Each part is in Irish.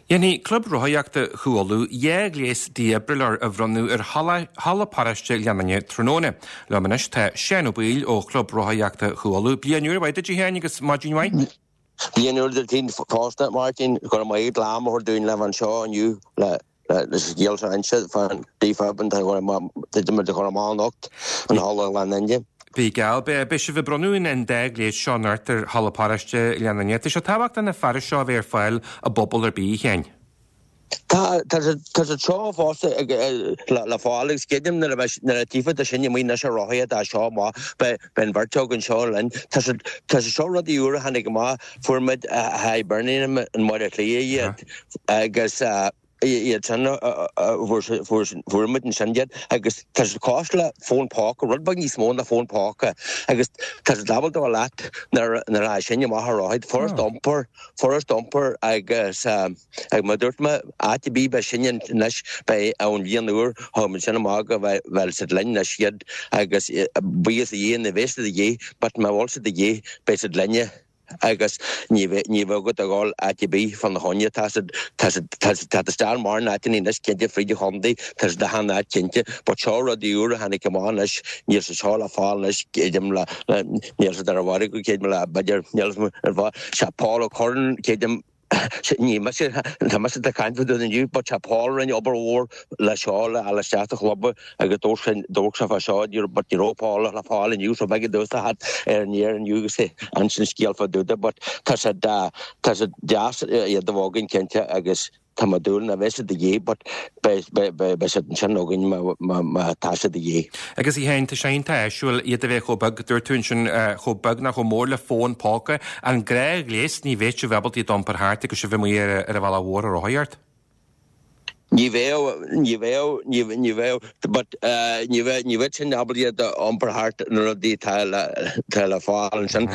Jenny Club Rohaíochta Chuailú léis díabrelar a bhronú hala paraiste leanana tróna. Leamanis tá seanúbail ó Club Rohaíochta Chuailú. Blianúir bhaid dí héana agus maidínhain? Blianúir de tí fásta Martin go mai lámhor dún le an seo aniu le géal anse fan dífaban de go mánacht an hala leanana. Bhí gal be se bh bronúin an léis seanart ar hala paraiste leanana. Tá se táhacht an na fear seo bhéar fáil a bobbal ar bí chéin. Tá a seo fásta le fálaigh céidim na a tífa a sinne mí na se roiad a seo má ben bharteog an seo len. Tá seo rud í úra hanig má fuairmid a burnaim an mar a clí agus iad sanna fuairmid an sindiad agus tá cáisle fónpáca rudbag níos mó na fónpáca agus tá dabal do leat nar a sinne má ráid forras domper agus ag ma dúirt me ATB be sinne nes bei an bhíonúr háid sinna mága bhil sa lein na siad agus bíos a dhé na bhéiste a dhé, but me bhil sa a dhé bei sa lenne agus ní bhagad a gáil ATB fan na honne tá a star mar nátain nes cinnte fríide hondaí tá de hana cinnte, but seo a dúra hanig gomáis níor sa seá a fáil nes céidim le níor sa ar bhhair go céid me le baidir nealsm ar bhá se Paul Corn céidim ní me a caiinfa dún aniu, but se Paul in oberhór le seo le a steach chlubbe agus dóg se fa seáid but Europála le fáil aniu so begad dústa hat ar níar aniu sé an sin scéal fa dúda, but tá se deas iad a bháginn cinnte agus tá dúil na bheits a dhé, but be se sin óginn tá se dhé. Agus í héint sénta eisiúil iad a bheith chobag dúirtún sin chobag nach go mór le fón páca an gréag léis ní bhéit se bhebal í dompar háart agus se bhí mu ar a bhla hór a roiart. Ní bhéh, but ní bheith sin abliad ompar hart nó dí le fáil sin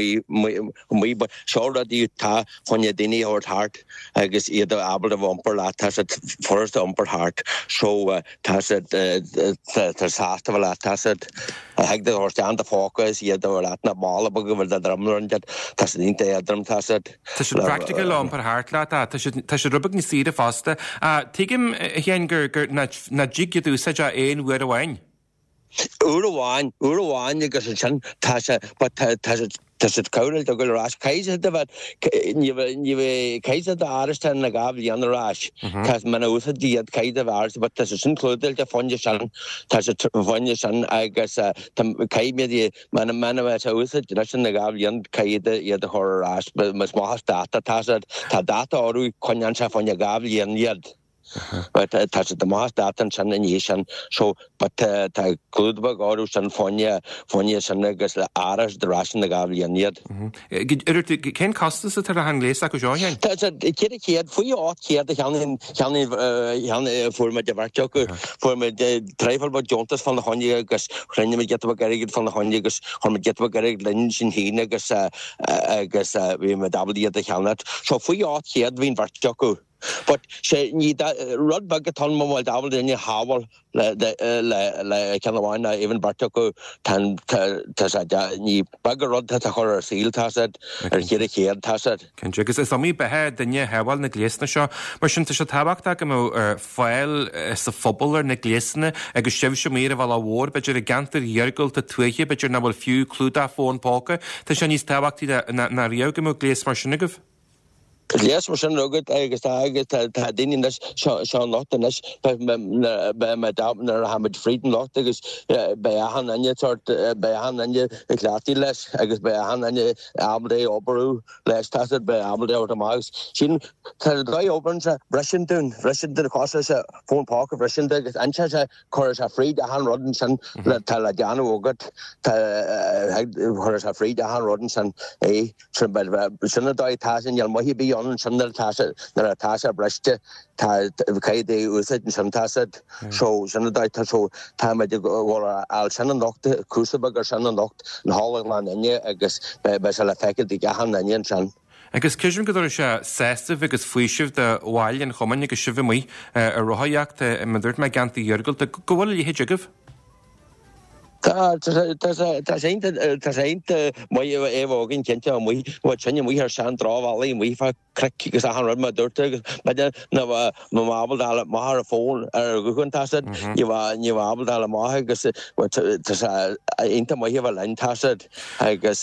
mí seáda dí tá chuine daine hart agus iad abal a bhompar le tá forst ompar hart so tá sásta bh le tá heag de horsteán a fócas iad le na mála go bhfuil a dramlan tá dínta éadram tá sé practical ompar hart le tá sé rubag ní siad a fásta Tuigim héan gur na ddígiad úsa a éon uair amháin? Uair agus sin tá sé cairil do goil rás caiise de bheith ní caiise de áristan na gabh anrás Tá mena úsa díad caiide bhars, but tá sin clúdil de fonne sin tá sé fonne sin agus caiimiad mena bheith úsa sin na gabh an caiide iad a thorrás mas máthas data tá data orú chuinean se fonne gabh iad. But tá sé de más datan sin in hé sin so tá clúdbag áú sin fonne sin agus le áras de rásin na gabh iad. Cén costas a tar a hangléis a go seohéin? Chéad faoi áit chéad a cheanna fuairma de bharteach go fuairma treifalba Jontas fan na honne agus chrinne me getba garigid fan na honne agus chuma getba garig linn sin híine agus bhí me dabalíad a cheannat. So faoi áit chéad hín bharteach go. But sé ní rud bag tan móil dabal daine hábal le ceanháin even barteach go ní bag rud a chur síl táid ar chéad táid. Kense agus is mí bethe daine heháil na gléasna seo, mar sin se tabhachtta go mó fáil sa fphobal ar na gléasna agus sibh se mé a bhil hór, beidir a gantar dheargail a tuaiche beidir na bhfuil fiú clúda fón páca, Tá sé níos tabhachttaí na riamh go mó gléas mar sinna goh? Yes, mar sin rugad agus tá daine seán locht nes me danar a hamid fríden locht agus bei han anje klátí leis agus bei han anje abaldé oberú leis tá bei abaldé automagus. Sin tá dai oben se Bresintún có se fónpáca Bresint agus anse se chor a fríd a han rodden san le tal a deanú ógad chor a fríd a han rodden san sinna dai tá sin al mohí an sandal tása nar a tása breiste tá caidé úsid an san tása so sinna daita so tá me bhil al sanna nochta cúsabag ar sanna nocht an hálaglán inne agus be se le feiceil i gahan inne san. Agus cisin go se sésta agus fuiisih de bháil an chomain agus sibh mí a roihaíocht me dúirt me gantaí dheargail go bhfuil i héideagah? Tá sé mai éhginn cinnte mu tnne mu ar sean ráhí mu cregus a han ma dúirte na mábal dála mar a fón ar gugunn tasad ní mábal dála máthe agus inta mai heh leintasad agus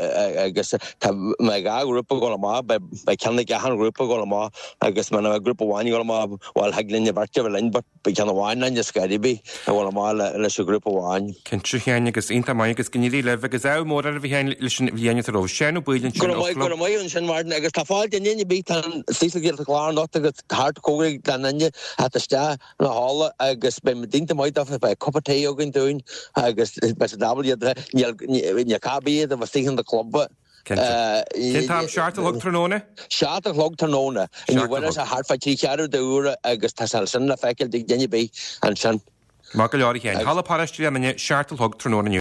me ga grúpa go má be cena gahan grúpa go má agus man a grúpa bháin go má bháil helinn bharte lein be cena bháin an scaribí a bhil má leis grúpa bháin. Chéine agus inta mai agus gníí le agus mór a bhíhéin leis bhíine ró séanú builinn go maiún sin mar agus tá fáil daine bí an sígé aláán not agus hardcóig danne hat ste na hála agus be dínta maiid a be coppatéogin dún agus be dabal cabíad a bh stíhan de clubba. Tá seartalthg tróna? Seartalthg tróna in bhfuil a hartfatí chearú de úra agus tá sin na feiceil dig déine bí an sin. Má go leir chéin. Hala páistí an seartalthg tróna